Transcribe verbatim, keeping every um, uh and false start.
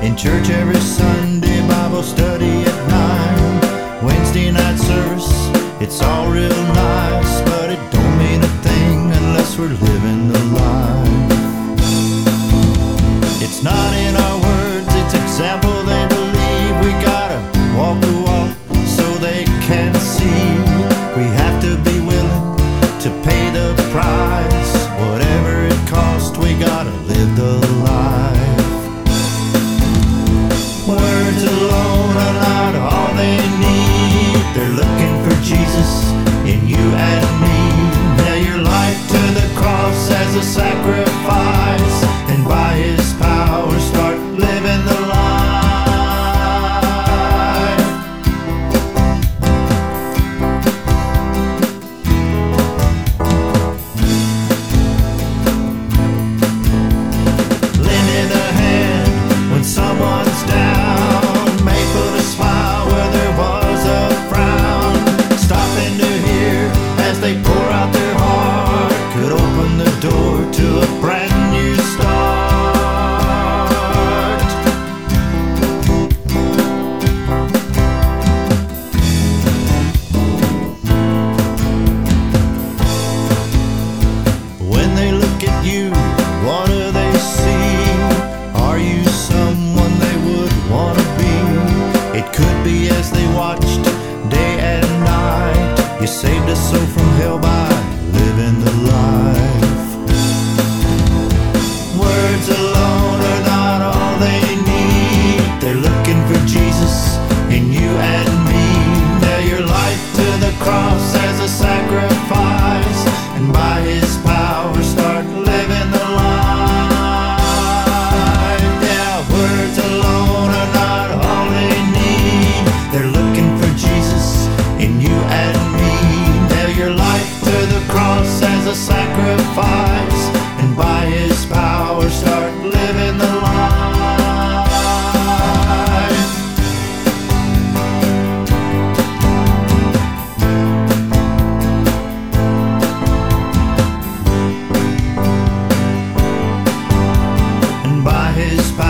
In church every Sunday, Bible study at nine. Wednesday night service, it's all real nice, but it don't mean a thing unless we're living the life. It's not in our words, it's example they believe. We gotta walk the walk so they can see. We have to be willing to pay the price. Whatever it costs, we gotta live the life. Words alone are not all they need. They're looking for Jesus in you and me. Nail your life to the cross as a sacrifice, and by His power start living the life. Lending a hand when someone's down may put a smile where there was a frown. Stopping to hear as they pour out their heart could open the door to a brand new start. When they look at you, what do they see? Are you someone they would want to be? It could be as they watched day and night. You saved us so from hell by living the life. Words alone are not all they need. They're looking for Jesus in you and me. Nail your life to the cross as a sacrifice, and by His power start living the life. Yeah, words alone are not all they need. They're looking for Jesus in you and me. Nail your life to the cross as a sacrifice, and by His power start living the life. And by His power